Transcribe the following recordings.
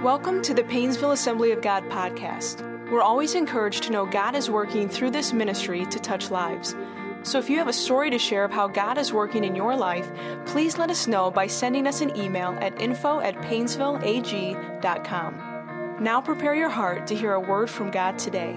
Welcome to the Painesville Assembly of God podcast. We're always encouraged to know God is working through this ministry to touch lives. So if you have a story to share of how God is working in your life, please let us know by sending us an email at info@painesvilleag.com. Now prepare your heart to hear a word from God today.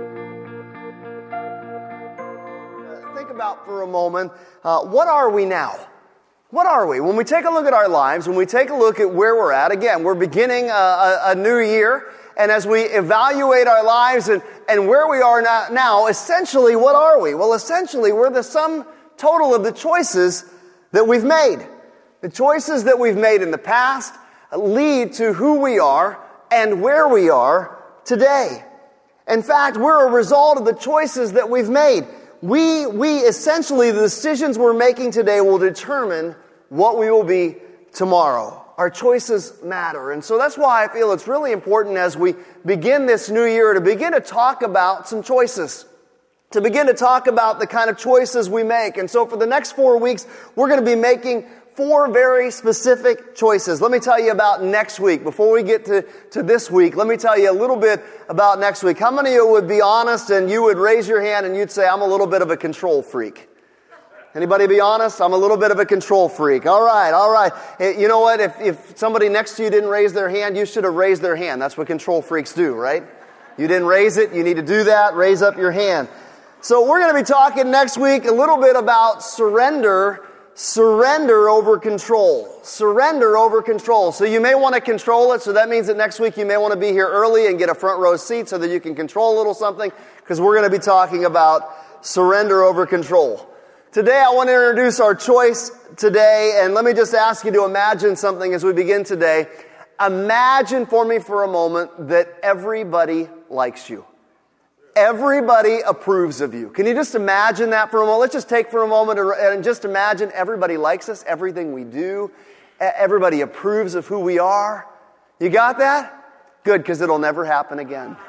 Think about for a moment, what are we now? What are we? When we take a look at our lives, when we take a look at where we're at, again, we're beginning a new year, and as we evaluate our lives and where we are now, essentially, what are we? Well, essentially, we're the sum total of the choices that we've made. The choices that we've made in the past lead to who we are and where we are today. In fact, we're a result of the choices that we've made. We essentially, the decisions we're making today will determine what we will be tomorrow. Our choices matter. And so that's why I feel it's really important as we begin this new year to begin to talk about some choices. To begin to talk about the kind of choices we make. And so for the next 4 weeks, we're going to be making 4 very specific choices. Let me tell you about next week. Before we get to this week, let me tell you a little bit about next week. How many of you would be honest and you would raise your hand and you'd say, I'm a little bit of a control freak? Anybody be honest? I'm a little bit of a control freak. All right. You know what? If somebody next to you didn't raise their hand, you should have raised their hand. That's what control freaks do, right? You didn't raise it. You need to do that. Raise up your hand. So we're going to be talking next week a little bit about surrender over control. Surrender over control. So you may want to control it. So that means that next week you may want to be here early and get a front row seat so that you can control a little something, because we're going to be talking about surrender over control. Today I want to introduce our choice today, and let me just ask you to imagine something as we begin today. Imagine for me for a moment that everybody likes you. Everybody approves of you. Can you just imagine that for a moment? Let's just take for a moment and just imagine everybody likes us, everything we do. Everybody approves of who we are. You got that? Good, because it'll never happen again.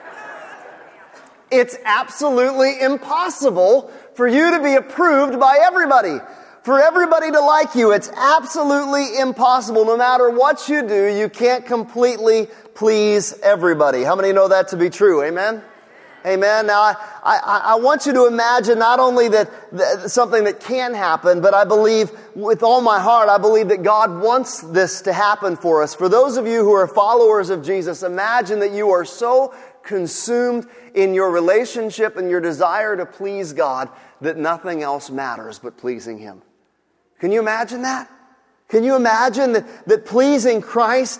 It's absolutely impossible for you to be approved by everybody. For everybody to like you, it's absolutely impossible. No matter what you do, you can't completely please everybody. How many know that to be true? Amen? Amen. Now, I want you to imagine not only that something that can happen, but I believe with all my heart, I believe that God wants this to happen for us. For those of you who are followers of Jesus, imagine that you are so consumed in your relationship and your desire to please God that nothing else matters but pleasing Him. Can you imagine that? Can you imagine that pleasing Christ,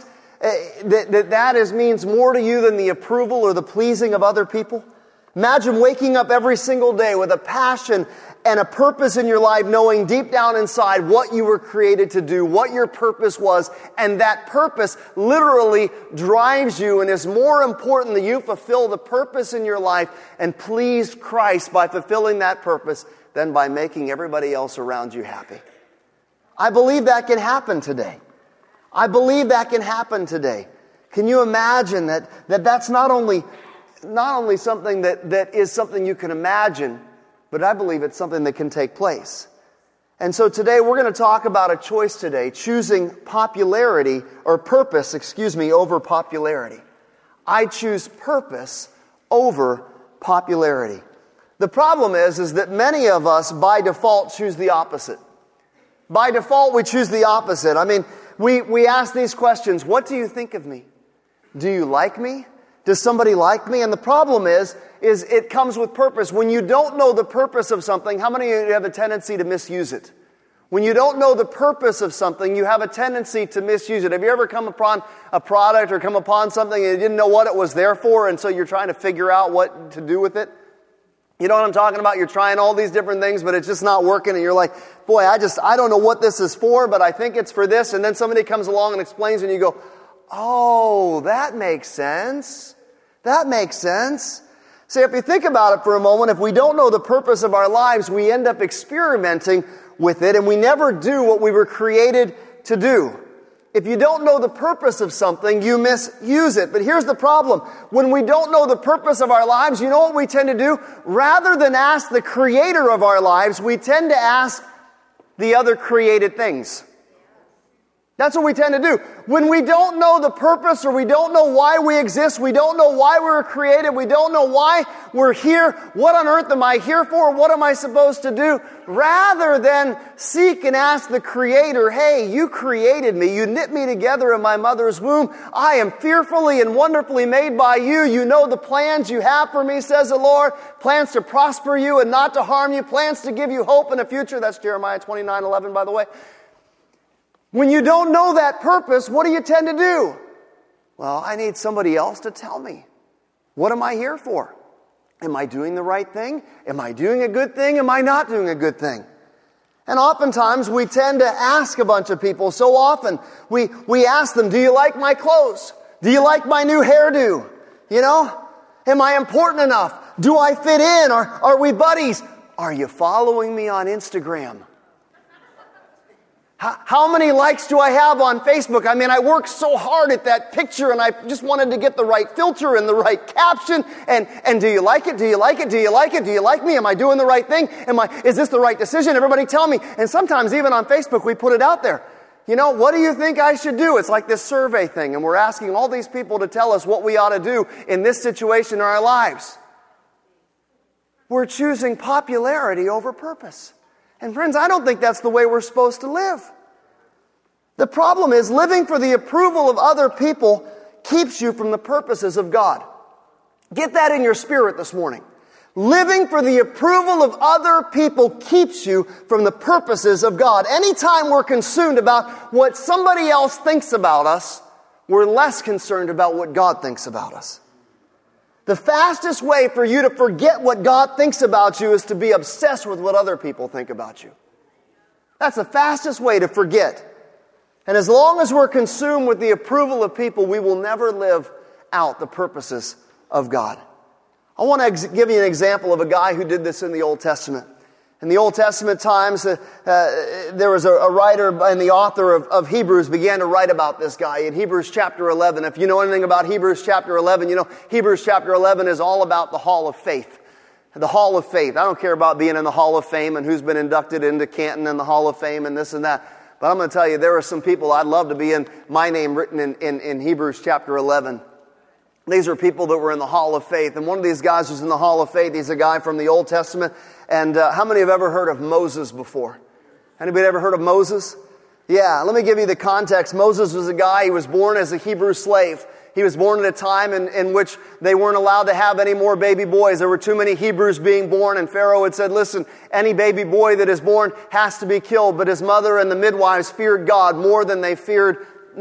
that means more to you than the approval or the pleasing of other people? Imagine waking up every single day with a passion and a purpose in your life, knowing deep down inside what you were created to do, what your purpose was, and that purpose literally drives you and is more important that you fulfill the purpose in your life and please Christ by fulfilling that purpose than by making everybody else around you happy. I believe that can happen today. I believe that can happen today. Can you imagine that's not only something that is something you can imagine, but I believe it's something that can take place. And so today we're going to talk about a choice today, choosing purpose over popularity. I choose purpose over popularity. The problem is that many of us by default choose the opposite. By default we choose the opposite. I mean, we ask these questions. What do you think of me? Do you like me? Does somebody like me? And the problem is it comes with purpose. When you don't know the purpose of something, how many of you have a tendency to misuse it? When you don't know the purpose of something, you have a tendency to misuse it. Have you ever come upon a product or come upon something and you didn't know what it was there for, and so you're trying to figure out what to do with it? You know what I'm talking about? You're trying all these different things, but it's just not working, and you're like, boy, I don't know what this is for, but I think it's for this. And then somebody comes along and explains, and you go, oh, that makes sense. That makes sense. See, if you think about it for a moment, if we don't know the purpose of our lives, we end up experimenting with it, and we never do what we were created to do. If you don't know the purpose of something, you misuse it. But here's the problem. When we don't know the purpose of our lives, you know what we tend to do? Rather than ask the creator of our lives, we tend to ask the other created things. That's what we tend to do. When we don't know the purpose or we don't know why we exist, we don't know why we were created, we don't know why we're here, what on earth am I here for, what am I supposed to do? Rather than seek and ask the Creator, hey, you created me, you knit me together in my mother's womb, I am fearfully and wonderfully made by you, you know the plans you have for me, says the Lord, plans to prosper you and not to harm you, plans to give you hope in the future. That's Jeremiah 29:11, by the way. When you don't know that purpose, what do you tend to do? Well, I need somebody else to tell me. What am I here for? Am I doing the right thing? Am I doing a good thing? Am I not doing a good thing? And oftentimes we tend to ask a bunch of people. So often we ask them, do you like my clothes? Do you like my new hairdo? You know? Am I important enough? Do I fit in? Are we buddies? Are you following me on Instagram? How many likes do I have on Facebook? I mean, I worked so hard at that picture and I just wanted to get the right filter and the right caption. And do you like it? Do you like it? Do you like it? Do you like me? Am I doing the right thing? Is this the right decision? Everybody tell me. And sometimes even on Facebook, we put it out there. You know, what do you think I should do? It's like this survey thing. And we're asking all these people to tell us what we ought to do in this situation in our lives. We're choosing popularity over purpose. And friends, I don't think that's the way we're supposed to live. The problem is living for the approval of other people keeps you from the purposes of God. Get that in your spirit this morning. Living for the approval of other people keeps you from the purposes of God. Anytime we're consumed about what somebody else thinks about us, we're less concerned about what God thinks about us. The fastest way for you to forget what God thinks about you is to be obsessed with what other people think about you. That's the fastest way to forget. And as long as we're consumed with the approval of people, we will never live out the purposes of God. I want to give you an example of a guy who did this in the Old Testament. In the Old Testament times, there was a writer and the author of Hebrews began to write about this guy in Hebrews chapter 11. If you know anything about Hebrews chapter 11, you know Hebrews chapter 11 is all about the Hall of Faith. The Hall of Faith. I don't care about being in the Hall of Fame and who's been inducted into Canton and the Hall of Fame and this and that. But I'm going to tell you, there are some people I'd love to be in my name written in Hebrews chapter 11. These are people that were in the Hall of Faith. And one of these guys was in the Hall of Faith. He's a guy from the Old Testament. And how many have ever heard of Moses before? Anybody ever heard of Moses? Yeah, let me give you the context. Moses was a guy, he was born as a Hebrew slave. He was born at a time in which they weren't allowed to have any more baby boys. There were too many Hebrews being born, and Pharaoh had said, listen, any baby boy that is born has to be killed. But his mother and the midwives feared God more than they feared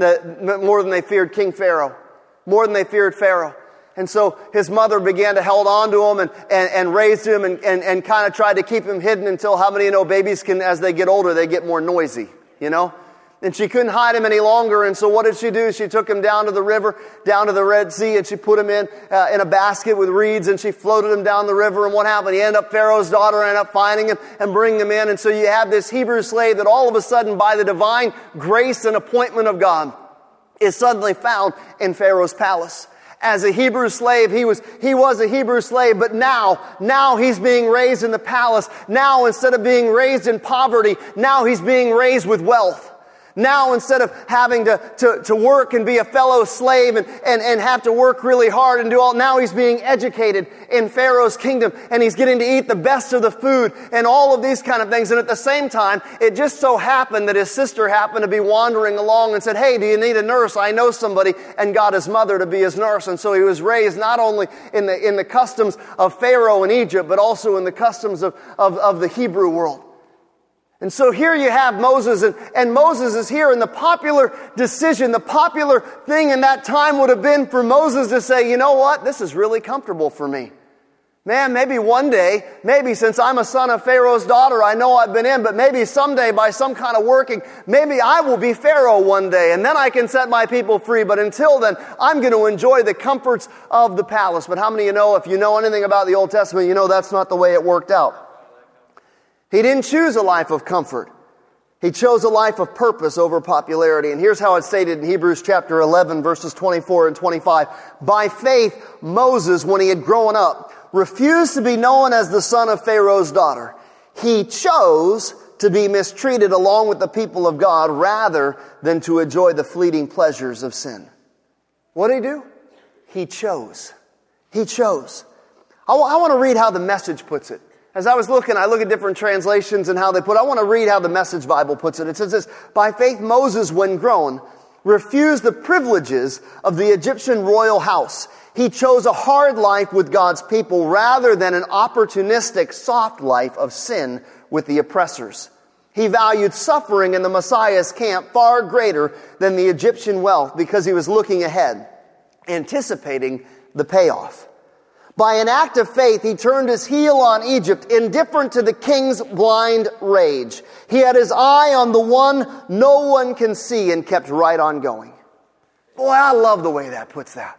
King Pharaoh, more than they feared Pharaoh. And so his mother began to hold on to him and raised him and kind of tried to keep him hidden until, how many babies can, as they get older, they get more noisy, you know? And she couldn't hide him any longer. And so what did she do? She took him down to the river, down to the Red Sea, and she put him in a basket with reeds, and she floated him down the river. And what happened? He ended up, Pharaoh's daughter ended up finding him and bringing him in. And so you have this Hebrew slave that all of a sudden, by the divine grace and appointment of God, is suddenly found in Pharaoh's palace. As a Hebrew slave, he was a Hebrew slave, but now he's being raised in the palace. Now, instead of being raised in poverty, now he's being raised with wealth. Now, instead of having to work and be a fellow slave and have to work really hard and do all, now he's being educated in Pharaoh's kingdom, and he's getting to eat the best of the food and all of these kind of things. And at the same time, it just so happened that his sister happened to be wandering along and said, hey, do you need a nurse? I know somebody, and got his mother to be his nurse. And so he was raised not only in the customs of Pharaoh in Egypt, but also in the customs of the Hebrew world. And so here you have Moses, and Moses is here, and the popular decision, the popular thing in that time would have been for Moses to say, you know what, this is really comfortable for me. Man, maybe one day, maybe since I'm a son of Pharaoh's daughter, I know I've been in, but maybe someday by some kind of working, maybe I will be Pharaoh one day, and then I can set my people free. But until then, I'm going to enjoy the comforts of the palace. But how many of you know, if you know anything about the Old Testament, you know that's not the way it worked out. He didn't choose a life of comfort. He chose a life of purpose over popularity. And here's how it's stated in Hebrews chapter 11, verses 24 and 25. By faith, Moses, when he had grown up, refused to be known as the son of Pharaoh's daughter. He chose to be mistreated along with the people of God rather than to enjoy the fleeting pleasures of sin. What did he do? He chose. He chose. I want to read how the Message puts it. As I was looking, I look at different translations and how they put it. I want to read how the Message Bible puts it. It says this: by faith Moses, when grown, refused the privileges of the Egyptian royal house. He chose a hard life with God's people rather than an opportunistic, soft life of sin with the oppressors. He valued suffering in the Messiah's camp far greater than the Egyptian wealth because he was looking ahead, anticipating the payoff. By an act of faith, he turned his heel on Egypt, indifferent to the king's blind rage. He had his eye on the one no one can see and kept right on going. Boy, I love the way that puts that.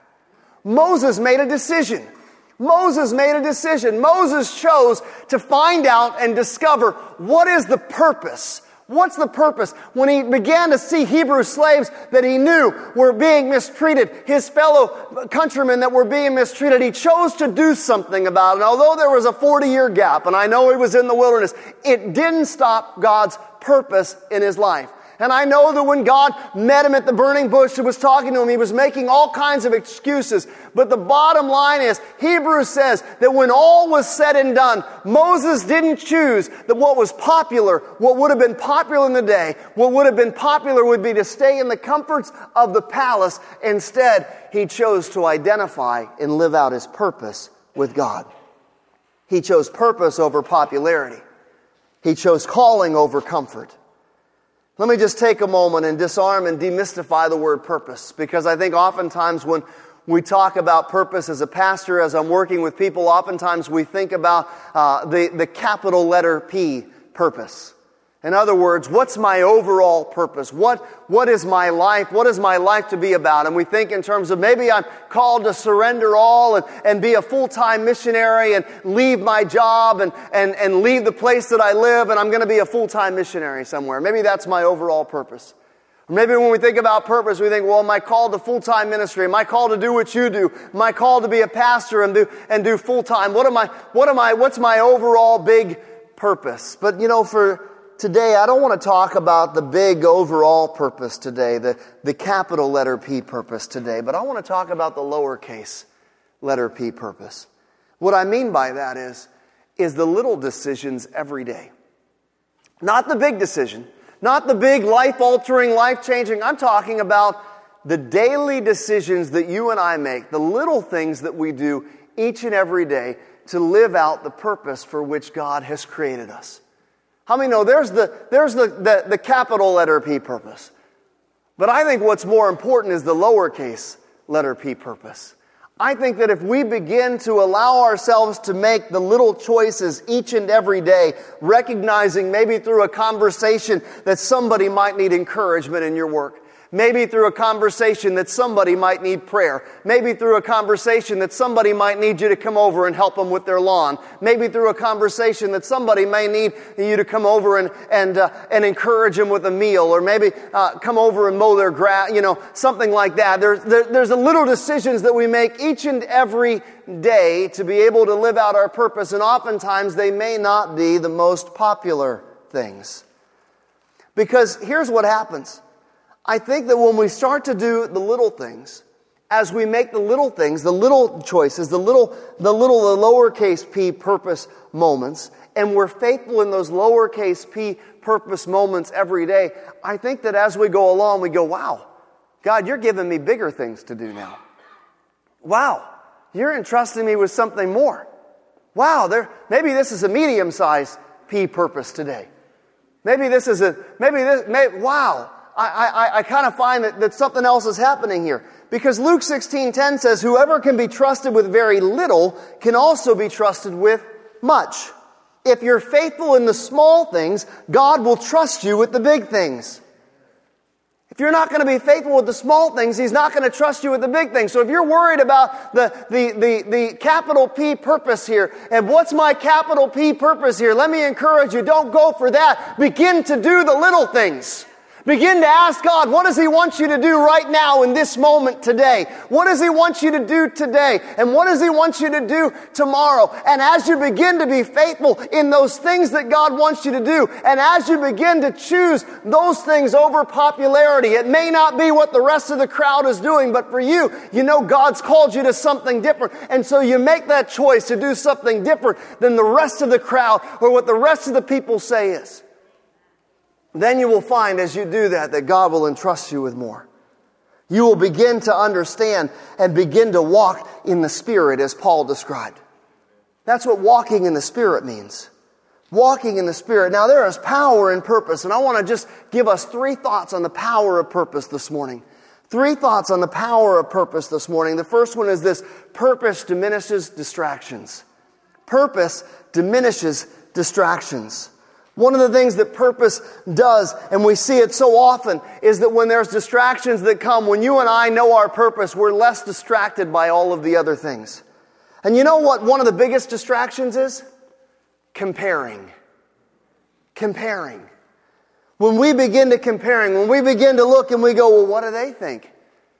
Moses made a decision. Moses made a decision. Moses chose to find out and discover what is the purpose. What's the purpose? When he began to see Hebrew slaves that he knew were being mistreated, his fellow countrymen that were being mistreated, he chose to do something about it. And although there was a 40-year gap, and I know he was in the wilderness, it didn't stop God's purpose in his life. And I know that when God met him at the burning bush and was talking to him, he was making all kinds of excuses. But the bottom line is, Hebrews says that when all was said and done, Moses didn't choose that what was popular, what would have been popular in the day, what would have been popular would be to stay in the comforts of the palace. Instead, he chose to identify and live out his purpose with God. He chose purpose over popularity. He chose calling over comfort. Let me just take a moment and disarm and demystify the word purpose, because I think oftentimes when we talk about purpose as a pastor, as I'm working with people, oftentimes we think about the capital letter P, purpose. In other words, what's my overall purpose? What is my life? What is my life to be about? And we think in terms of maybe I'm called to surrender all and be a full-time missionary and leave my job and leave the place that I live, and I'm going to be a full-time missionary somewhere. Maybe that's my overall purpose. Or maybe when we think about purpose, we think, well, am I called to full-time ministry? Am I called to do what you do? Am I called to be a pastor and do full-time? What's my overall big purpose? But for today, I don't want to talk about the big overall purpose today, the capital letter P purpose today, but I want to talk about the lowercase letter P purpose. What I mean by that is the little decisions every day. Not the big decision, not the big life-altering, life-changing. I'm talking about the daily decisions that you and I make, the little things that we do each and every day to live out the purpose for which God has created us. How many know there's the capital letter P purpose? But I think what's more important is the lowercase letter P purpose. I think that if we begin to allow ourselves to make the little choices each and every day, recognizing maybe through a conversation that somebody might need encouragement in your work, maybe through a conversation that somebody might need prayer. Maybe through a conversation that somebody might need you to come over and help them with their lawn. Maybe through a conversation that somebody may need you to come over and encourage them with a meal. Or maybe come over and mow their grass, something like that. There's a little decisions that we make each and every day to be able to live out our purpose. And oftentimes they may not be the most popular things. Because here's what happens. I think that when we start to do the little things, as we make the little things, the little choices, the lowercase p purpose moments, and we're faithful in those lowercase p purpose moments every day, I think that as we go along, we go, wow, God, you're giving me bigger things to do now. Wow, you're entrusting me with something more. Wow, maybe this is a medium-sized P purpose today. Wow. I kind of find that something else is happening here. Because Luke 16:10 says, whoever can be trusted with very little can also be trusted with much. If you're faithful in the small things, God will trust you with the big things. If you're not going to be faithful with the small things, He's not going to trust you with the big things. So if you're worried about the capital P purpose here, and what's my capital P purpose here, let me encourage you, don't go for that. Begin to do the little things. Begin to ask God, what does He want you to do right now in this moment today? What does He want you to do today? And what does He want you to do tomorrow? And as you begin to be faithful in those things that God wants you to do, and as you begin to choose those things over popularity, it may not be what the rest of the crowd is doing, but for you, you know God's called you to something different. And so you make that choice to do something different than the rest of the crowd or what the rest of the people say is. Then you will find as you do that God will entrust you with more. You will begin to understand and begin to walk in the Spirit as Paul described. That's what walking in the Spirit means. Walking in the Spirit. Now there is power in purpose, and I want to just give us 3 thoughts on the power of purpose this morning. 3 thoughts on the power of purpose this morning. The first one is this: purpose diminishes distractions. Purpose diminishes distractions. One of the things that purpose does, and we see it so often, is that when there's distractions that come, when you and I know our purpose, we're less distracted by all of the other things. And you know what one of the biggest distractions is? Comparing. Comparing. When we begin to comparing, when we begin to look and we go, well, what do they think?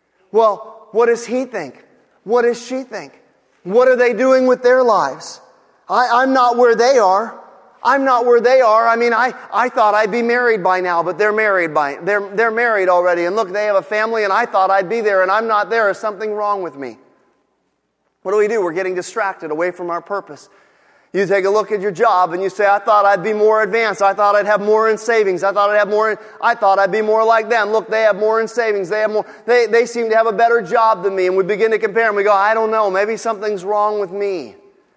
Well, what does he think? What does she think? What are they doing with their lives? I'm not where they are. I'm not where they are. I mean, I thought I'd be married by now, but they're married already. And look, they have a family, and I thought I'd be there, and I'm not there. Is something wrong with me? What do? We're getting distracted away from our purpose. You take a look at your job and you say, I thought I'd be more advanced. I thought I'd have more in savings. I thought I'd be more like them. Look, they have more in savings. They have more. They seem to have a better job than me. And we begin to compare and we go, I don't know. Maybe something's wrong with me.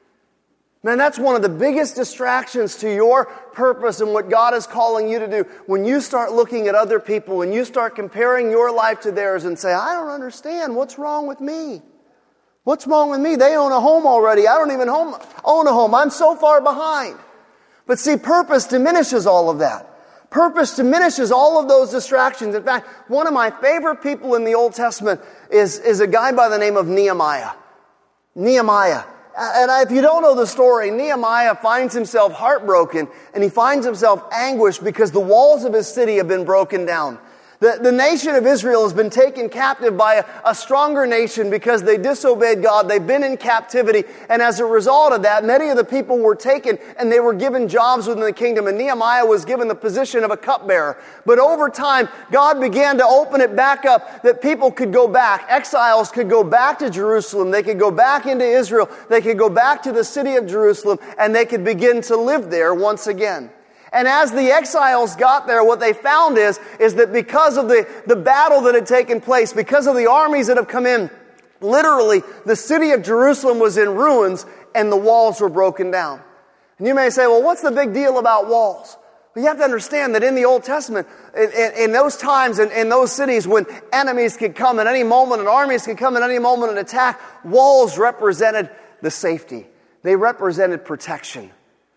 Man, that's one of the biggest distractions to your purpose and what God is calling you to do. When you start looking at other people, when you start comparing your life to theirs and say, I don't understand. What's wrong with me? What's wrong with me? They own a home already. I don't even own a home. I'm so far behind. But see, purpose diminishes all of that. Purpose diminishes all of those distractions. In fact, one of my favorite people in the Old Testament is a guy by the name of Nehemiah. Nehemiah. And if you don't know the story, Nehemiah finds himself heartbroken and he finds himself anguished because the walls of his city have been broken down. The nation of Israel has been taken captive by a stronger nation because they disobeyed God. They've been in captivity. And as a result of that, many of the people were taken and they were given jobs within the kingdom. And Nehemiah was given the position of a cupbearer. But over time, God began to open it back up that people could go back. Exiles could go back to Jerusalem. They could go back into Israel. They could go back to the city of Jerusalem and they could begin to live there once again. And as the exiles got there, what they found is that because of the battle that had taken place, because of the armies that have come in, literally the city of Jerusalem was in ruins and the walls were broken down. And you may say, well, what's the big deal about walls? Well, you have to understand that in the Old Testament, in those times, in those cities when enemies could come at any moment and armies could come at any moment and attack, walls represented the safety. They represented protection.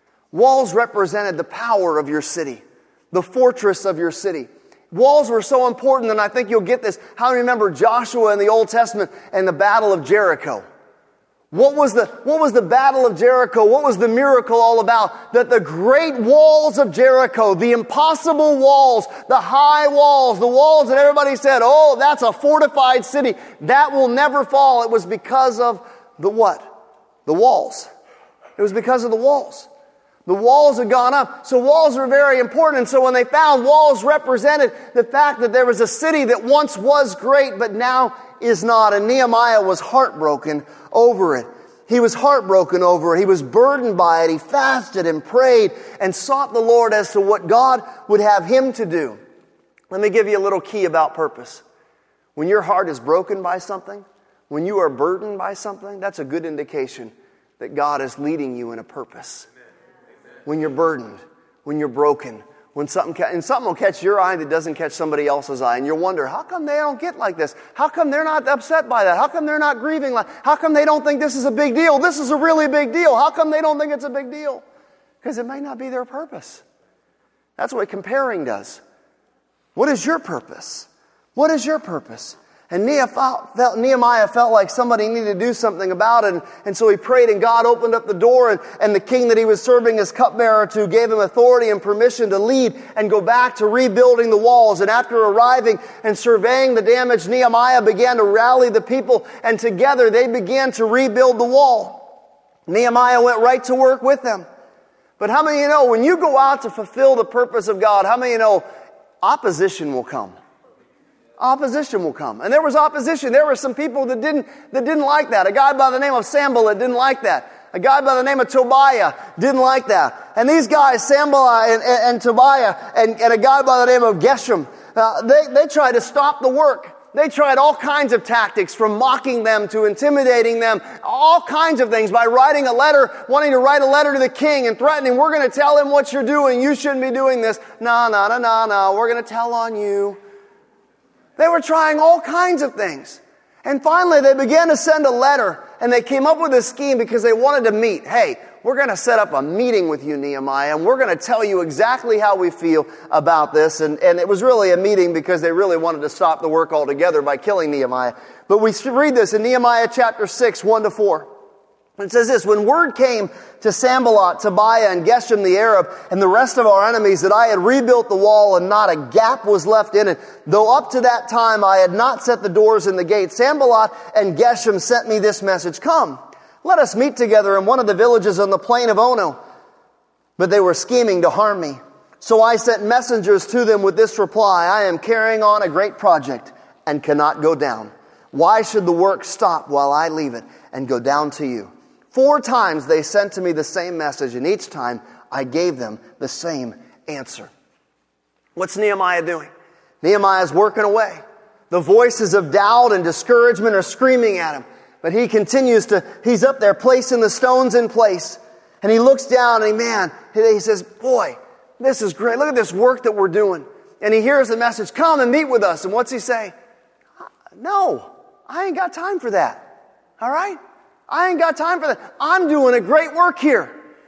Walls represented the power of your city, the fortress of your city. Walls were so important, and I think you'll get this. How do you remember Joshua in the Old Testament and the Battle of Jericho? What was the Battle of Jericho? What was the miracle all about? That the great walls of Jericho, the impossible walls, the high walls, the walls that everybody said, oh, that's a fortified city, that will never fall. It was because of the what? The walls. It was because of the walls. The walls had gone up. So walls are very important. And so when they found walls represented the fact that there was a city that once was great but now is not. And Nehemiah was heartbroken over it. He was heartbroken over it. He was burdened by it. He fasted and prayed and sought the Lord as to what God would have him to do. Let me give you a little key about purpose. When your heart is broken by something, when you are burdened by something, that's a good indication that God is leading you in a purpose. When you're burdened, when you're broken, when something will catch your eye that doesn't catch somebody else's eye, and you'll wonder, how come they don't get like this? How come they're not upset by that? How come they're not grieving? How come they don't think this is a big deal? This is a really big deal. How come they don't think it's a big deal? Because it may not be their purpose. That's what comparing does. What is your purpose? What is your purpose? And Nehemiah felt like somebody needed to do something about it. And so he prayed, and God opened up the door, and the king that he was serving as cupbearer to gave him authority and permission to lead and go back to rebuilding the walls. And after arriving and surveying the damage, Nehemiah began to rally the people, and together they began to rebuild the wall. Nehemiah went right to work with them. But how many of you know, when you go out to fulfill the purpose of God, how many of you know opposition will come? Opposition will come. And there was opposition. There were some people that didn't like that. A guy by the name of Sanballat didn't like that. A guy by the name of Tobiah didn't like that. And these guys, Sanballat and Tobiah, and a guy by the name of Geshem, they tried to stop the work. They tried all kinds of tactics, from mocking them to intimidating them, all kinds of things, by writing a letter, wanting to write a letter to the king and threatening, we're going to tell him what you're doing. You shouldn't be doing this. No, we're going to tell on you. They were trying all kinds of things. And finally, they began to send a letter, and they came up with a scheme because they wanted to meet. Hey, we're going to set up a meeting with you, Nehemiah, and we're going to tell you exactly how we feel about this. And it was really a meeting because they really wanted to stop the work altogether by killing Nehemiah. But we read this in Nehemiah chapter 6, 1-4. It says this: when word came to Sanballat, Tobiah, and Geshem the Arab, and the rest of our enemies that I had rebuilt the wall and not a gap was left in it, though up to that time I had not set the doors and the gates, Sanballat and Geshem sent me this message: come, let us meet together in one of the villages on the plain of Ono. But they were scheming to harm me. So I sent messengers to them with this reply: I am carrying on a great project and cannot go down. Why should the work stop while I leave it and go down to you? 4 times they sent to me the same message, and each time I gave them the same answer. What's Nehemiah doing? Nehemiah's working away. The voices of doubt and discouragement are screaming at him. But he continues he's up there placing the stones in place. And he looks down and he says, boy, this is great. Look at this work that we're doing. And he hears the message, come and meet with us. And what's he say? No, I ain't got time for that. All right? I ain't got time for that. I'm doing a great work here.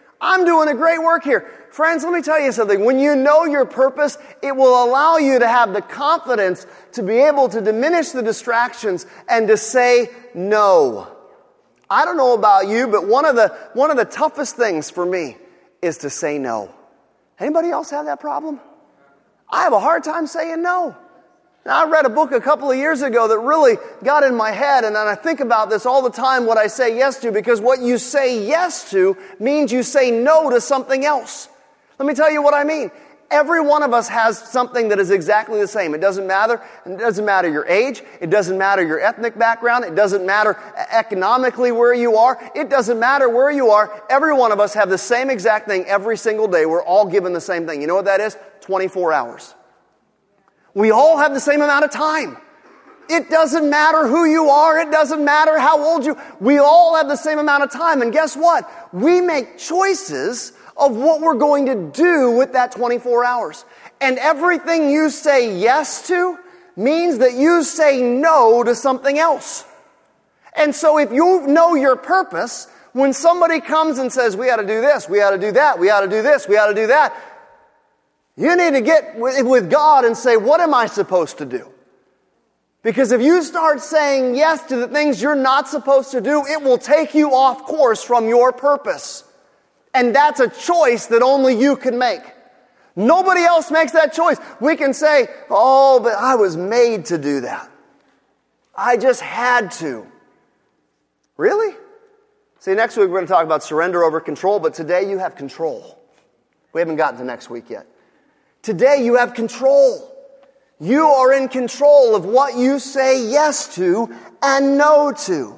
Friends, let me tell you something. When you know your purpose, it will allow you to have the confidence to be able to diminish the distractions and to say no. I don't know about you, but one of the toughest things for me is to say no. Anybody else have that problem? I have a hard time saying no. Now, I read a book a couple of years ago that really got in my head, and I think about this all the time, what I say yes to, because what you say yes to means you say no to something else. Let me tell you what I mean. Every one of us has something that is exactly the same. It doesn't matter. It doesn't matter your age. It doesn't matter your ethnic background. It doesn't matter economically where you are. It doesn't matter where you are. Every one of us have the same exact thing every single day. We're all given the same thing. You know what that is? 24 hours. We all have the same amount of time. It doesn't matter who you are. It doesn't matter how old you are. We all have the same amount of time. And guess what? We make choices of what we're going to do with that 24 hours. And everything you say yes to means that you say no to something else. And so if you know your purpose, when somebody comes and says, we ought to do this, we ought to do that, we ought to do this, we ought to do that, you need to get with God and say, what am I supposed to do? Because if you start saying yes to the things you're not supposed to do, it will take you off course from your purpose. And that's a choice that only you can make. Nobody else makes that choice. We can say, oh, but I was made to do that. I just had to. Really? See, next week we're going to talk about surrender over control, but today you have control. We haven't gotten to next week yet. Today you have control. You are in control of what you say yes to and no to.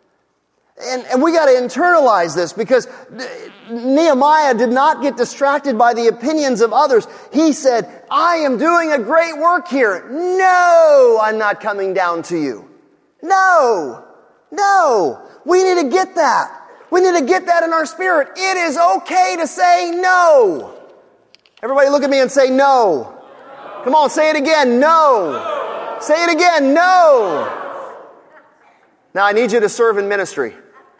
And we got to internalize this, because Nehemiah did not get distracted by the opinions of others. He said, I am doing a great work here. No, I'm not coming down to you. No. We need to get that. We need to get that in our spirit. It is okay to say no. Everybody look at me and say no. Come on, say it again. No. Say it again. No. Now I need you to serve in ministry.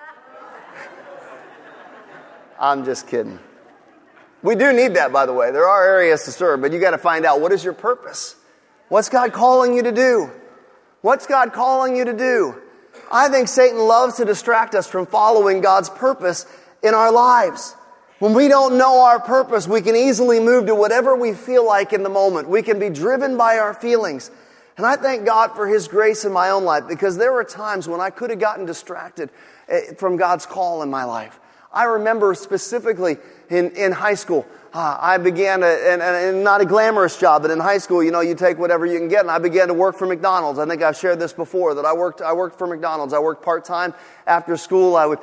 I'm just kidding. We do need that, by the way. There are areas to serve, but you got to find out, what is your purpose? What's God calling you to do? What's God calling you to do? I think Satan loves to distract us from following God's purpose in our lives. When we don't know our purpose, we can easily move to whatever we feel like in the moment. We can be driven by our feelings. And I thank God for His grace in my own life, because there were times when I could have gotten distracted from God's call in my life. I remember specifically in high school, I began, not a glamorous job, but in high school, you take whatever you can get, and I began to work for McDonald's. I think I've shared this before, that I worked for McDonald's. I worked part-time. After school, I would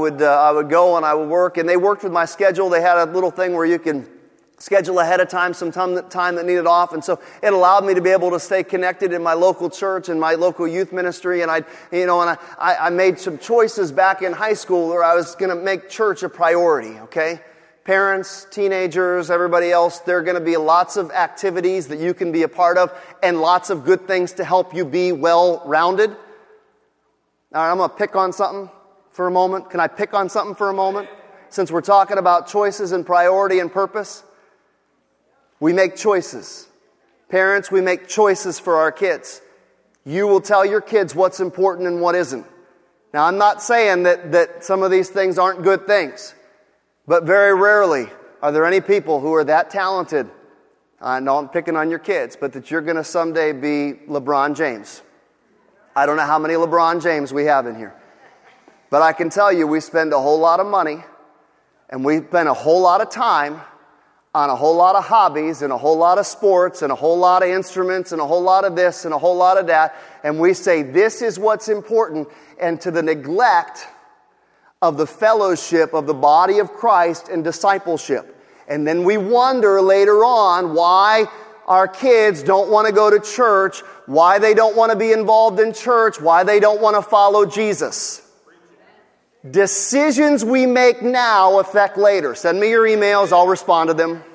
go and I would work, and they worked with my schedule. They had a little thing where you can schedule ahead of time some time that needed off, and so it allowed me to be able to stay connected in my local church and my local youth ministry. And I made some choices back in high school where I was going to make church a priority. Okay, parents, teenagers, everybody else, there are going to be lots of activities that you can be a part of, and lots of good things to help you be well-rounded. All right, I'm going to pick on something for a moment. Can I pick on something for a moment? Since we're talking about choices and priority and purpose. We make choices. Parents, we make choices for our kids. You will tell your kids what's important and what isn't. Now, I'm not saying that some of these things aren't good things, but very rarely are there any people who are that talented. I know I'm picking on your kids, but that you're going to someday be LeBron James. I don't know how many LeBron James we have in here, but I can tell you we spend a whole lot of money, and we spend a whole lot of time on a whole lot of hobbies and a whole lot of sports and a whole lot of instruments and a whole lot of this and a whole lot of that. And we say this is what's important, and to the neglect of the fellowship of the body of Christ and discipleship. And then we wonder later on why our kids don't want to go to church, why they don't want to be involved in church, why they don't want to follow Jesus. Decisions we make now affect later. Send me your emails, I'll respond to them.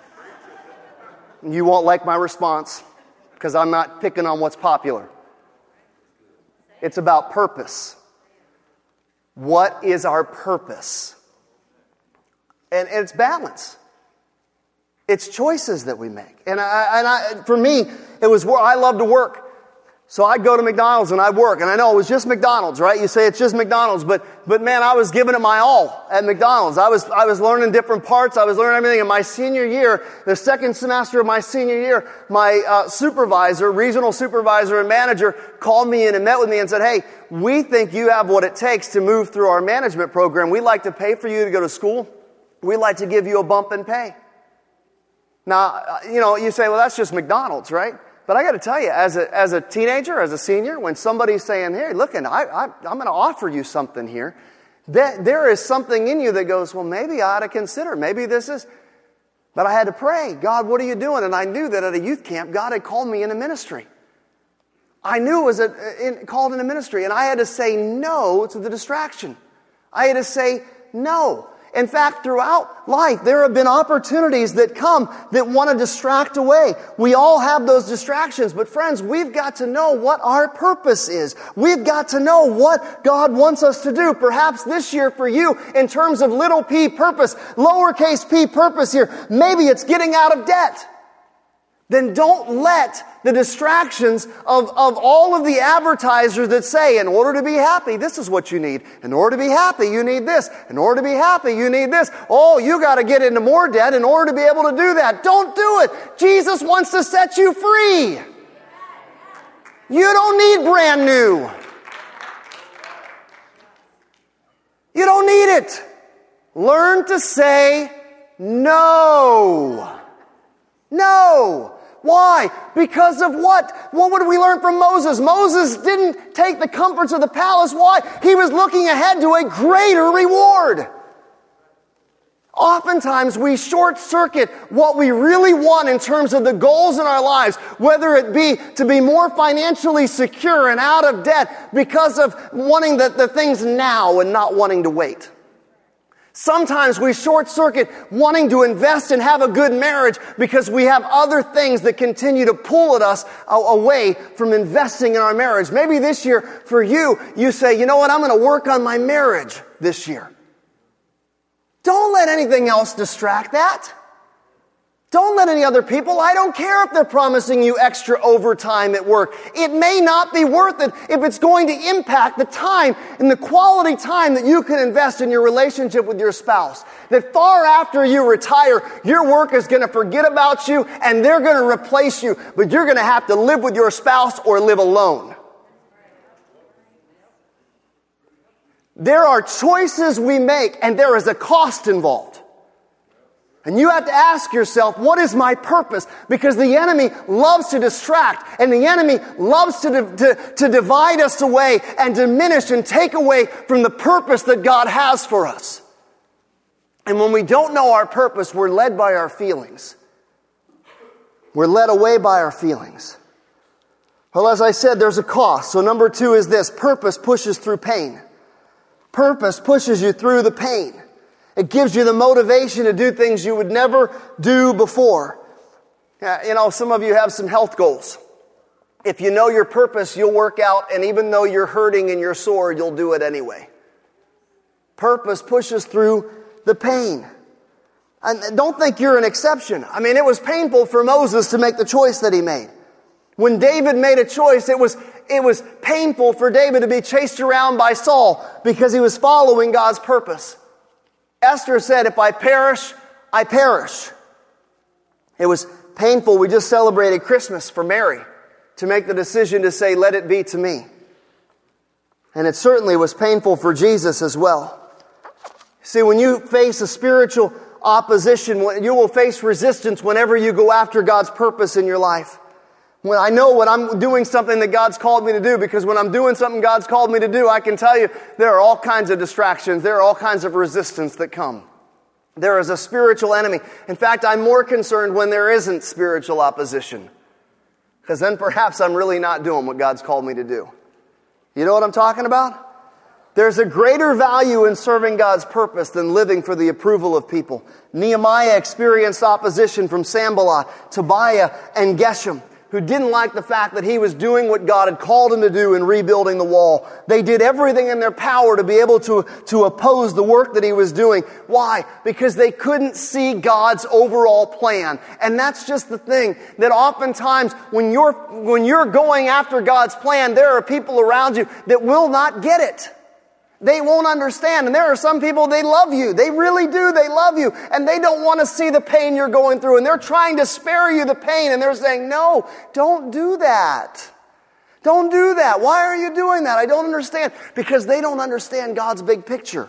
You won't like my response because I'm not picking on what's popular. It's about purpose. What is our purpose? And it's balance. It's choices that we make. And for me, it was where I love to work. So I'd go to McDonald's and I'd work. And I know it was just McDonald's, right? You say it's just McDonald's, but man, I was giving it my all at McDonald's. I was learning different parts. I was learning everything. In my senior year, the second semester of my senior year, my supervisor, regional supervisor and manager called me in and met with me and said, "Hey, we think you have what it takes to move through our management program. We'd like to pay for you to go to school. We'd like to give you a bump in pay." Now, you say, well, that's just McDonald's, right? But I got to tell you, as a teenager, as a senior, when somebody's saying, "Hey, look, I'm going to offer you something here," there is something in you that goes, well, maybe I ought to consider. Maybe this is. But I had to pray, "God, what are you doing?" And I knew that at a youth camp, God had called me into ministry. I knew it was called into ministry, and I had to say no to the distraction. I had to say no. In fact, throughout life, there have been opportunities that come that want to distract away. We all have those distractions, but friends, we've got to know what our purpose is. We've got to know what God wants us to do. Perhaps this year for you, in terms of little p purpose, lowercase p purpose here, maybe it's getting out of debt. Then don't let the distractions of all of the advertisers that say, in order to be happy, this is what you need. In order to be happy, you need this. In order to be happy, you need this. Oh, you got to get into more debt in order to be able to do that. Don't do it. Jesus wants to set you free. You don't need brand new. You don't need it. Learn to say no. No. Why? Because of what? What would we learn from Moses? Moses didn't take the comforts of the palace. Why? He was looking ahead to a greater reward. Oftentimes we short circuit what we really want in terms of the goals in our lives, whether it be to be more financially secure and out of debt because of wanting the things now and not wanting to wait. Sometimes we short circuit wanting to invest and have a good marriage because we have other things that continue to pull at us away from investing in our marriage. Maybe this year for you say, you know what, I'm going to work on my marriage this year. Don't let anything else distract that. Don't let any other people, I don't care if they're promising you extra overtime at work. It may not be worth it if it's going to impact the time and the quality time that you can invest in your relationship with your spouse. That far after you retire, your work is going to forget about you and they're going to replace you, but you're going to have to live with your spouse or live alone. There are choices we make and there is a cost involved. And you have to ask yourself, what is my purpose? Because the enemy loves to distract, and the enemy loves to divide us away and diminish and take away from the purpose that God has for us. And when we don't know our purpose, we're led by our feelings. We're led away by our feelings. Well, as I said, there's a cost. So number 2 is this: purpose pushes through pain. Purpose pushes you through the pain. It gives you the motivation to do things you would never do before. Some of you have some health goals. If you know your purpose, you'll work out, and even though you're hurting and you're sore, you'll do it anyway. Purpose pushes through the pain. And don't think you're an exception. I mean, it was painful for Moses to make the choice that he made. When David made a choice, it was painful for David to be chased around by Saul because he was following God's purpose. Esther said, if I perish, I perish. It was painful. We just celebrated Christmas for Mary to make the decision to say, let it be to me. And it certainly was painful for Jesus as well. See, when you face a spiritual opposition, you will face resistance whenever you go after God's purpose in your life. When I know when I'm doing something that God's called me to do, because when I'm doing something God's called me to do, I can tell you there are all kinds of distractions. There are all kinds of resistance that come. There is a spiritual enemy. In fact, I'm more concerned when there isn't spiritual opposition, because then perhaps I'm really not doing what God's called me to do. You know what I'm talking about? There's a greater value in serving God's purpose than living for the approval of people. Nehemiah experienced opposition from Sanballat, Tobiah, and Geshem, who didn't like the fact that he was doing what God had called him to do in rebuilding the wall. They did everything in their power to be able to oppose the work that he was doing. Why? Because they couldn't see God's overall plan. And that's just the thing, that oftentimes when you're going after God's plan, there are people around you that will not get it. They won't understand. And there are some people, they love you. They really do. They love you. And they don't want to see the pain you're going through. And they're trying to spare you the pain. And they're saying, no, don't do that. Don't do that. Why are you doing that? I don't understand. Because they don't understand God's big picture.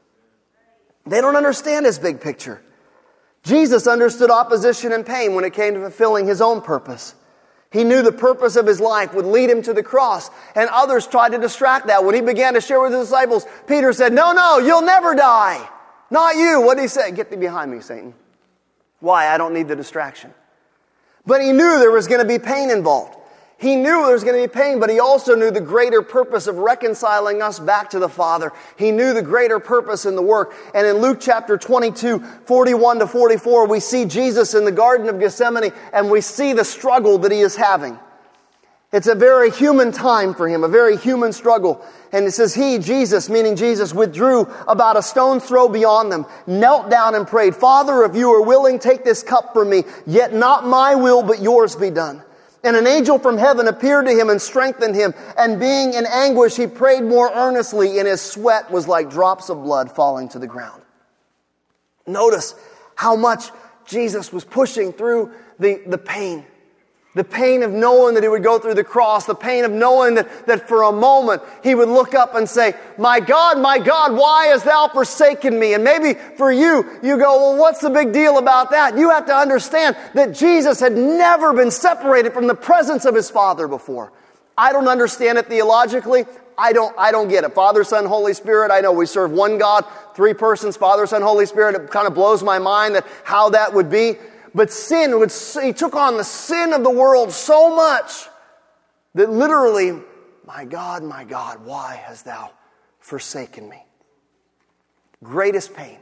They don't understand His big picture. Jesus understood opposition and pain when it came to fulfilling His own purpose. He knew the purpose of His life would lead Him to the cross, and others tried to distract that. When He began to share with His disciples, Peter said, no, you'll never die. Not you. What did He say? Get thee behind me, Satan. Why? I don't need the distraction. But He knew there was going to be pain involved. He knew there was going to be pain, but He also knew the greater purpose of reconciling us back to the Father. He knew the greater purpose in the work. And in Luke chapter 22, 41 to 44, we see Jesus in the Garden of Gethsemane, and we see the struggle that He is having. It's a very human time for Him, a very human struggle. And it says, He, Jesus, meaning Jesus, withdrew about a stone's throw beyond them, knelt down and prayed, Father, if you are willing, take this cup from me, yet not my will, but yours be done. And an angel from heaven appeared to Him and strengthened Him. And being in anguish, He prayed more earnestly, and His sweat was like drops of blood falling to the ground. Notice how much Jesus was pushing through the pain. The pain of knowing that He would go through the cross. The pain of knowing that for a moment He would look up and say, my God, why hast thou forsaken me? And maybe for you go, well, what's the big deal about that? You have to understand that Jesus had never been separated from the presence of His Father before. I don't understand it theologically. I don't get it. Father, Son, Holy Spirit. I know we serve one God, 3 persons, Father, Son, Holy Spirit. It kind of blows my mind that how that would be. But He took on the sin of the world so much that literally, my God, why hast thou forsaken me? Greatest pain.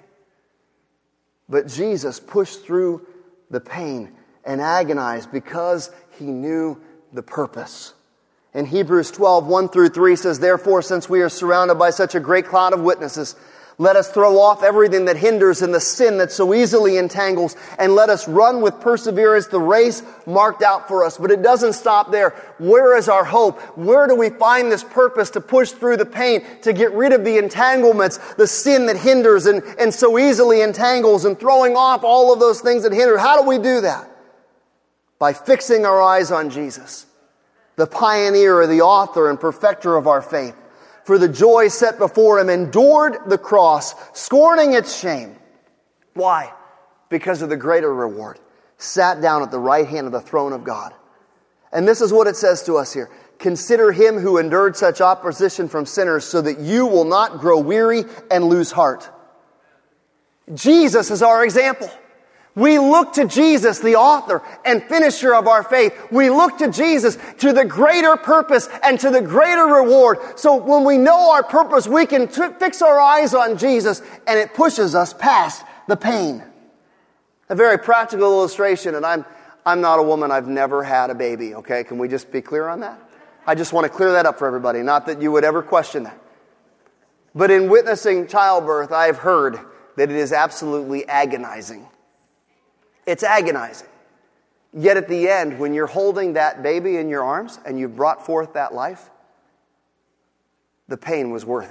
But Jesus pushed through the pain and agonized because He knew the purpose. In Hebrews 12, 1 through 3 says, Therefore, since we are surrounded by such a great cloud of witnesses, Let us throw off everything that hinders and the sin that so easily entangles, and let us run with perseverance the race marked out for us. But it doesn't stop there. Where is our hope? Where do we find this purpose to push through the pain, to get rid of the entanglements, the sin that hinders and so easily entangles, and throwing off all of those things that hinder? How do we do that? By fixing our eyes on Jesus, the pioneer, the author, and perfecter of our faith. For the joy set before him, endured the cross, scorning its shame. Why? Because of the greater reward. Sat down at the right hand of the throne of God. And this is what it says to us here. Consider him who endured such opposition from sinners, so that you will not grow weary and lose heart. Jesus is our example. We look to Jesus, the author and finisher of our faith. We look to Jesus, to the greater purpose and to the greater reward. So when we know our purpose, we can fix our eyes on Jesus, and it pushes us past the pain. A very practical illustration, and I'm not a woman. I've never had a baby, okay? Can we just be clear on that? I just want to clear that up for everybody. Not that you would ever question that. But in witnessing childbirth, I've heard that it is absolutely agonizing. It's agonizing. Yet at the end, when you're holding that baby in your arms and you've brought forth that life, the pain was worth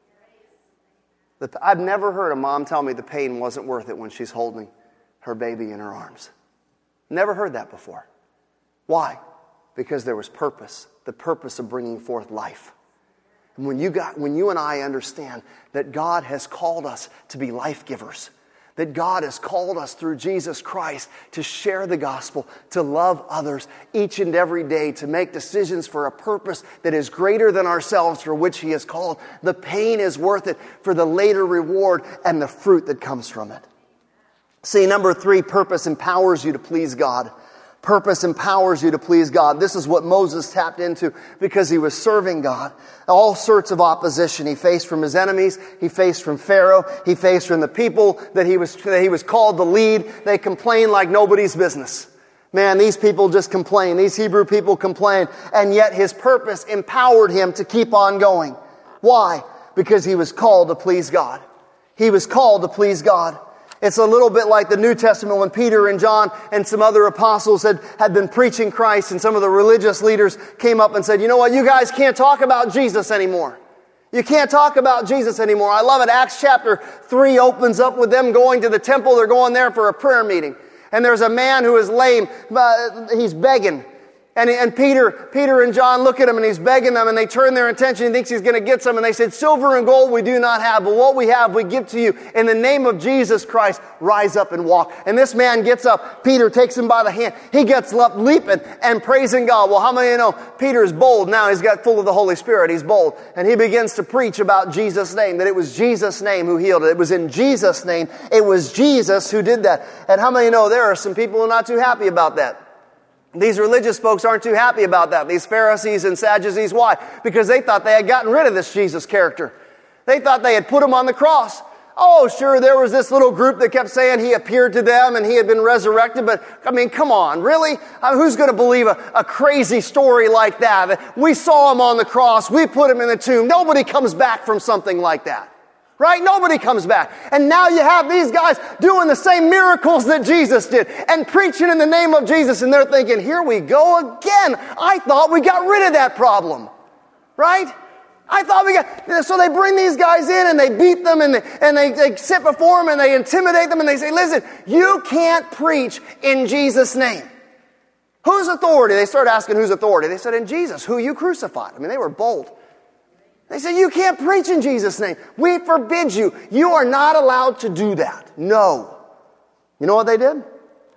it. I've never heard a mom tell me the pain wasn't worth it when she's holding her baby in her arms. Never heard that before. Why? Because there was purpose, the purpose of bringing forth life. And when you and I understand that God has called us to be life givers, that God has called us through Jesus Christ to share the gospel, to love others each and every day, to make decisions for a purpose that is greater than ourselves for which He has called. The pain is worth it for the later reward and the fruit that comes from it. See, number 3, purpose empowers you to please God. Purpose empowers you to please God. This is what Moses tapped into because he was serving God. All sorts of opposition he faced from his enemies. He faced from Pharaoh. He faced from the people that he was called to lead. They complained like nobody's business. Man, these people just complain. These Hebrew people complain. And yet his purpose empowered him to keep on going. Why? Because he was called to please God. He was called to please God. It's a little bit like the New Testament when Peter and John and some other apostles had been preaching Christ, and some of the religious leaders came up and said, you know what, you guys can't talk about Jesus anymore. You can't talk about Jesus anymore. I love it. Acts chapter 3 opens up with them going to the temple. They're going there for a prayer meeting. And there's a man who is lame. He's begging. And Peter and John look at him, and he's begging them, and they turn their attention. He thinks he's going to get some, and they said, silver and gold we do not have, but what we have we give to you. In the name of Jesus Christ, rise up and walk. And this man gets up. Peter takes him by the hand. He gets up leaping and praising God. Well, how many of you know Peter is bold now? He's got full of the Holy Spirit. He's bold. And he begins to preach about Jesus' name, that it was Jesus' name who healed it. It was in Jesus' name. It was Jesus who did that. And how many of you know there are some people who are not too happy about that? These religious folks aren't too happy about that. These Pharisees and Sadducees. Why? Because they thought they had gotten rid of this Jesus character. They thought they had put him on the cross. Oh, sure, there was this little group that kept saying he appeared to them and he had been resurrected. But, I mean, come on, really? Who's going to believe a crazy story like that? We saw him on the cross. We put him in the tomb. Nobody comes back from something like that. Right? Nobody comes back. And now you have these guys doing the same miracles that Jesus did and preaching in the name of Jesus. And they're thinking, here we go again. I thought we got rid of that problem. Right? So they bring these guys in and they beat them and they sit before them and they intimidate them and they say, listen, you can't preach in Jesus' name. Whose authority? They start asking whose authority. They said, in Jesus, who you crucified. I mean, they were bold. They said, you can't preach in Jesus' name. We forbid you. You are not allowed to do that. No. You know what they did?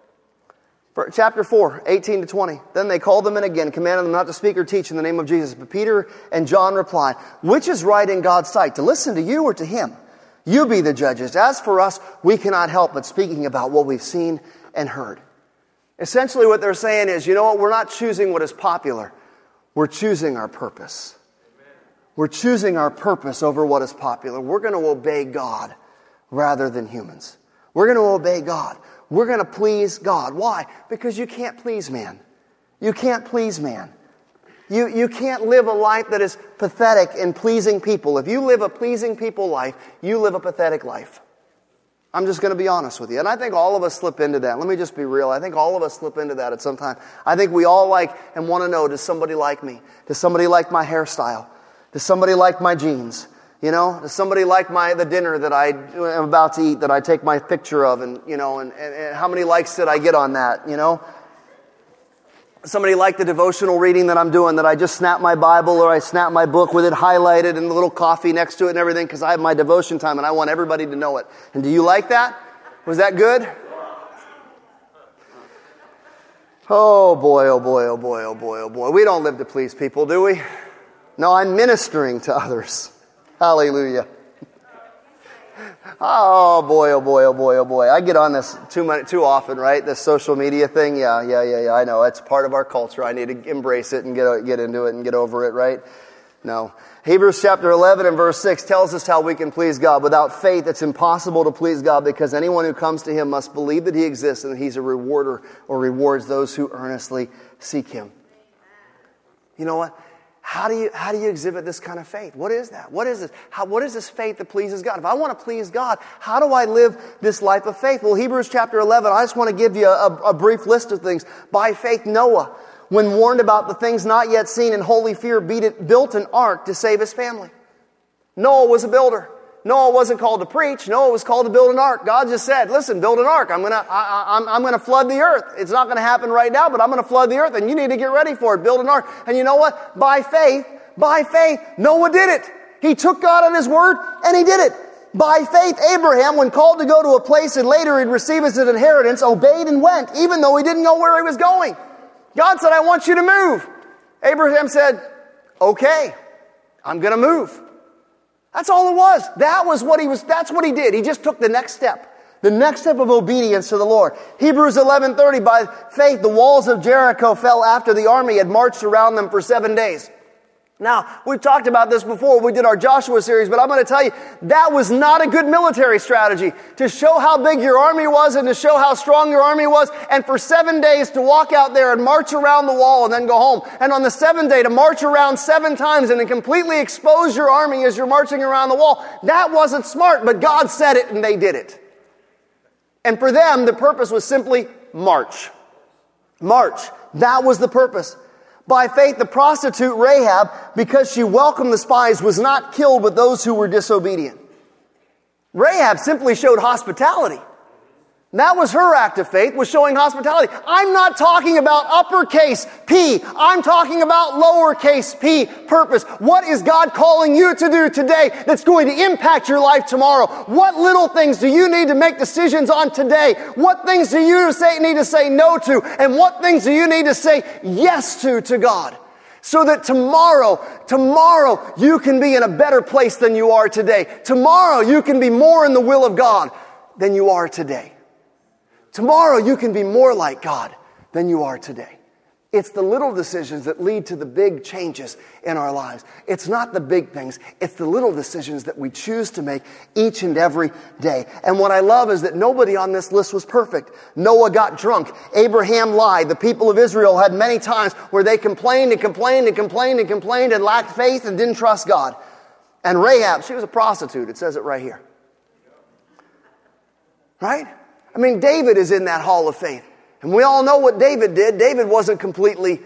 For chapter 4, 18 to 20. Then they called them in again, commanded them not to speak or teach in the name of Jesus. But Peter and John replied, which is right in God's sight, to listen to you or to him? You be the judges. As for us, we cannot help but speaking about what we've seen and heard. Essentially what they're saying is, you know what? We're not choosing what is popular. We're choosing our purpose. We're choosing our purpose over what is popular. We're going to obey God rather than humans. We're going to obey God. We're going to please God. Why? Because you can't please man. You can't please man. You can't live a life that is pathetic and pleasing people. If you live a pleasing people life, you live a pathetic life. I'm just going to be honest with you. And I think all of us slip into that. Let me just be real. I think all of us slip into that at some time. I think we all like and want to know, does somebody like me? Does somebody like my hairstyle? Does somebody like my jeans? You know, does somebody like the dinner that I am about to eat that I take my picture of? And, you know, and how many likes did I get on that, you know? Somebody like the devotional reading that I'm doing, that I just snap my Bible or I snap my book with it highlighted and a little coffee next to it and everything because I have my devotion time and I want everybody to know it. And do you like that? Was that good? Oh boy, oh boy, oh boy, oh boy, oh boy. We don't live to please people, do we? No, I'm ministering to others. Hallelujah. Oh boy, oh boy, oh boy, oh boy. I get on this too often, right? This social media thing. Yeah. I know. It's part of our culture. I need to embrace it and get into it and get over it, right? No. Hebrews chapter 11 and verse 6 tells us how we can please God. Without faith, it's impossible to please God because anyone who comes to Him must believe that He exists and that He's a rewarder or rewards those who earnestly seek Him. You know what? How do you exhibit this kind of faith? What is that? What is this? What is this faith that pleases God? If I want to please God, how do I live this life of faith? Well, Hebrews chapter 11, I just want to give you a brief list of things. By faith, Noah, when warned about the things not yet seen, in holy fear, built an ark to save his family. Noah was a builder. Noah wasn't called to preach. Noah was called to build an ark. God just said, listen, build an ark. I'm gonna flood the earth. It's not going to happen right now, but I'm going to flood the earth, and you need to get ready for it. Build an ark. And you know what? By faith, Noah did it. He took God at His word, and he did it. By faith, Abraham, when called to go to a place and later he'd receive as an inheritance, obeyed and went, even though he didn't know where he was going. God said, I want you to move. Abraham said, okay, I'm going to move. That's all it was. That's what he did. He just took the next step. The next step of obedience to the Lord. Hebrews 11:30, by faith, the walls of Jericho fell after the army had marched around them for 7 days. Now, we've talked about this before. We did our Joshua series, but I'm going to tell you, that was not a good military strategy. To show how big your army was and to show how strong your army was, and for 7 days to walk out there and march around the wall and then go home. And on the 7th day to march around 7 times and to completely expose your army as you're marching around the wall. That wasn't smart, but God said it and they did it. And for them, the purpose was simply march. March. That was the purpose. By faith, the prostitute Rahab, because she welcomed the spies, was not killed with those who were disobedient. Rahab simply showed hospitality. That was her act of faith, was showing hospitality. I'm not talking about uppercase P. I'm talking about lowercase p, purpose. What is God calling you to do today that's going to impact your life tomorrow? What little things do you need to make decisions on today? What things do you need to say no to? And what things do you need to say yes to God? So that tomorrow, you can be in a better place than you are today. Tomorrow, you can be more in the will of God than you are today. Tomorrow you can be more like God than you are today. It's the little decisions that lead to the big changes in our lives. It's not the big things. It's the little decisions that we choose to make each and every day. And what I love is that nobody on this list was perfect. Noah got drunk. Abraham lied. The people of Israel had many times where they complained and lacked faith and didn't trust God. And Rahab, she was a prostitute. It says it right here. Right? I mean, David is in that hall of faith. And we all know what David did. David wasn't completely...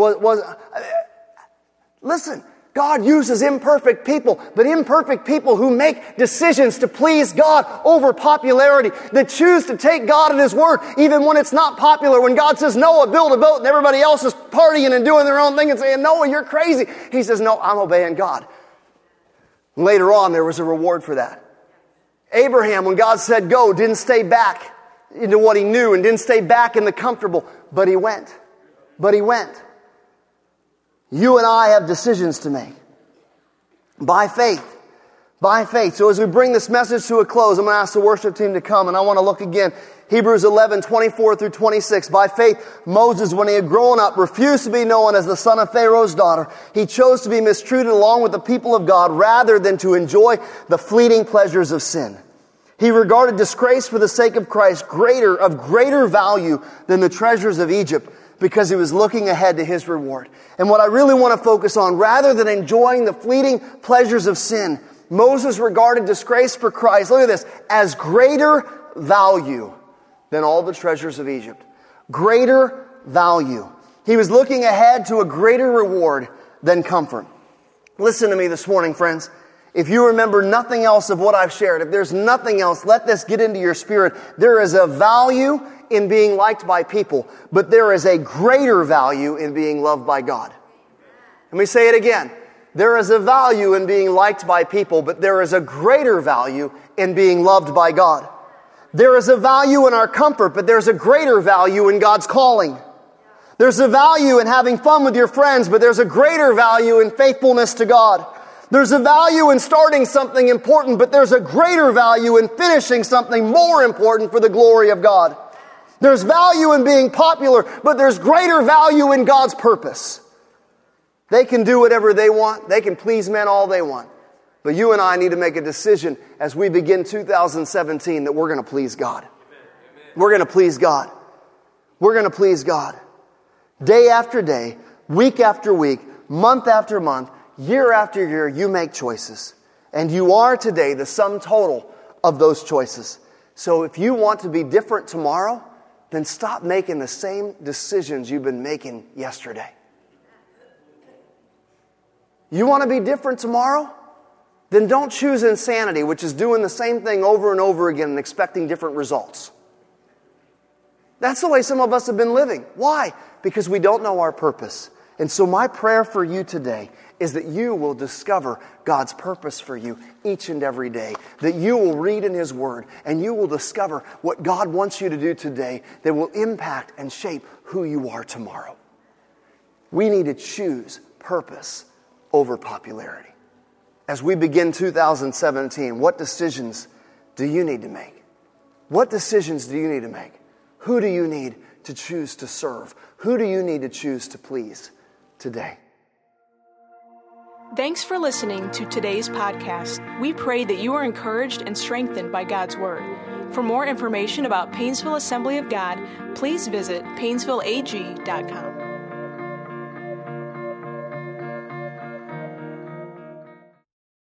Listen, God uses imperfect people, but imperfect people who make decisions to please God over popularity, that choose to take God at His word, even when it's not popular. When God says, Noah, build a boat, and everybody else is partying and doing their own thing and saying, Noah, you're crazy. He says, no, I'm obeying God. And later on, there was a reward for that. Abraham, when God said go, didn't stay back into what he knew and didn't stay back in the comfortable, but he went. You and I have decisions to make. By faith. So as we bring this message to a close, I'm going to ask the worship team to come, and I want to look again. Hebrews 11, 24 through 26. By faith, Moses, when he had grown up, refused to be known as the son of Pharaoh's daughter. He chose to be mistreated along with the people of God rather than to enjoy the fleeting pleasures of sin. He regarded disgrace for the sake of Christ of greater value than the treasures of Egypt, because he was looking ahead to his reward. And what I really want to focus on, rather than enjoying the fleeting pleasures of sin, Moses regarded disgrace for Christ, look at this, as greater value than all the treasures of Egypt. Greater value. He was looking ahead to a greater reward than comfort. Listen to me this morning, friends. If you remember nothing else of what I've shared, if there's nothing else, let this get into your spirit. There is a value in being liked by people, but there is a greater value in being loved by God. Let me say it again. There is a value in being liked by people, but there is a greater value in being loved by God. There is a value in our comfort, but there's a greater value in God's calling. There's a value in having fun with your friends, but there's a greater value in faithfulness to God. There's a value in starting something important, but there's a greater value in finishing something more important for the glory of God. There's value in being popular, but there's greater value in God's purpose. They can do whatever they want. They can please men all they want. But you and I need to make a decision as we begin 2017 that we're going to please God. Amen. We're going to please God. We're going to please God. Day after day, week after week, month after month, year after year, you make choices. And you are today the sum total of those choices. So if you want to be different tomorrow, then stop making the same decisions you've been making yesterday. You want to be different tomorrow? Then don't choose insanity, which is doing the same thing over and over again and expecting different results. That's the way some of us have been living. Why? Because we don't know our purpose. And so my prayer for you today is that you will discover God's purpose for you each and every day. That you will read in His Word and you will discover what God wants you to do today that will impact and shape who you are tomorrow. We need to choose purpose over popularity. As we begin 2017, what decisions do you need to make? What decisions do you need to make? Who do you need to choose to serve? Who do you need to choose to please today? Thanks for listening to today's podcast. We pray that you are encouraged and strengthened by God's Word. For more information about Painesville Assembly of God, please visit painesvilleag.com.